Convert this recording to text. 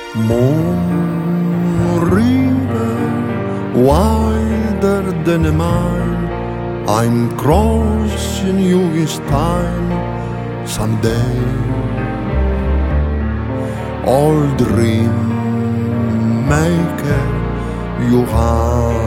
Moon river wider than mine, I'm crossing you each time someday. Old dream maker, you are